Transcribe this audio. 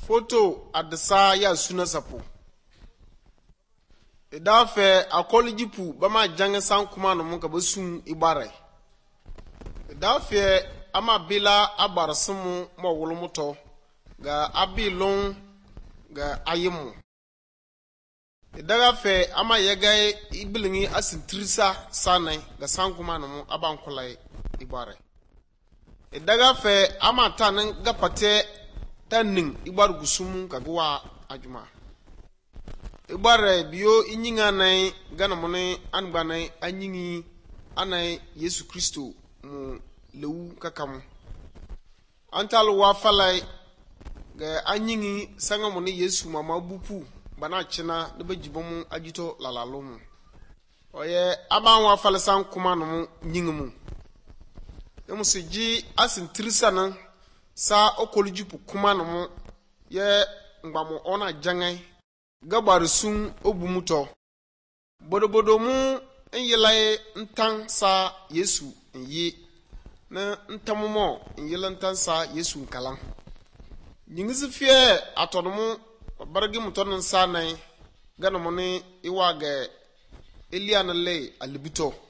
Photo adesa ya suna sapo. Idafe akolijipu bama jange sankuma no munka basum ibare. Idafe ama bila abarasumu mo wulumuto ga abilon ga ayimu. Idafe ama yegai ibilingi asintrisa sanai ga sankuma no mu abankulai ibare. Idafe ama tanin gapate tanin ibar gusumu kagwa ajuma. Ibare biyo inyinga nai gana mone anbanai anyingi anai Yesu Kristo mu lewu kakamu. Antalu wa falai ga anyingi sanga mone Yesu mama bupu bana china de bejibomu ajito lalalomu. Oye aban wa falai san kuma no nyingumu. Emusiji asintrisa na sa okolijipu kuma no ye ngbamu ona jangai gabarisun obumuto bodobodo mu enyelaye ntan sa Yesu enye na ntamumo enyela ntan sa Yesu nkalan nyingizifie atonomu baragi mutonin sa nai gana mone iwaga Eliana le alibito